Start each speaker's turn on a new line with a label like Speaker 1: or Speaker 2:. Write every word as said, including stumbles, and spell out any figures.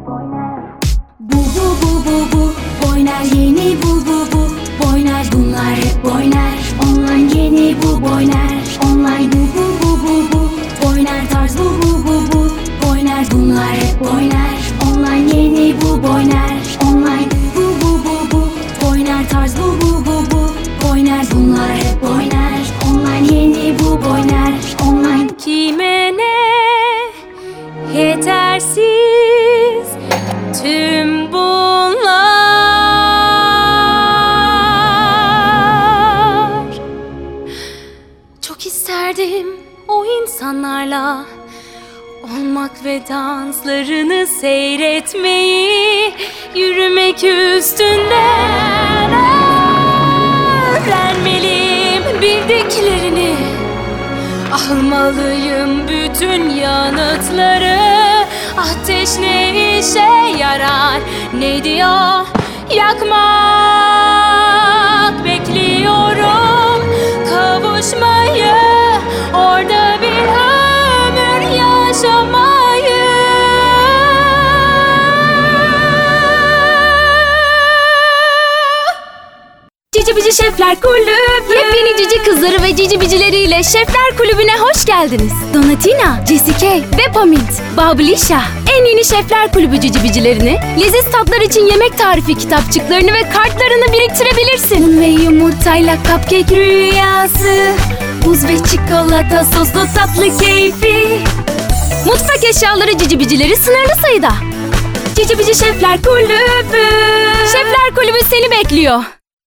Speaker 1: Bu bu bu bu bu Boyner yeni bu bu bu Boyner bunlar hep Boyner. Online yeni bu Boyner. Online bu bu bu bu bu Boyner tarz bu bu bu bu Boyner bunlar hep Boyner. Online yeni bu Boyner. Online bu bu bu bu Boyner tarz bu bu bu bu Boyner bunlar hep Boyner. Online yeni bu Boyner. Online
Speaker 2: Kime ne yetersiz tüm bunlar. Çok isterdim o insanlarla olmak ve danslarını seyretmeyi, yürümek üstünden öğrenmeliyim bildiklerini. Almalıyım bütün yanıtları. Ateş ne işe yarar, ne diyor yakmak? Bekliyorum kavuşmayı, orada bir ömür yaşamayı. Cici Bici Şefler Kulübü. Yepyeni cici kızları ve cici bicileriyle Şefler Kulübü'ne hoş geldiniz. Donatina, Jessica ve Pamint, Bablişa en yeni Şefler Kulübü cici bicilerini, leziz tatlar için yemek tarifi kitapçıklarını ve kartlarını biriktirebilirsin. Un ve yumurtayla cupcake rüyası, buz ve çikolata soslu tatlı keyfi. Mutfak eşyaları cici bicileri sınırlı sayıda. Cici Bici Şefler Kulübü. Şefler Kulübü seni bekliyor.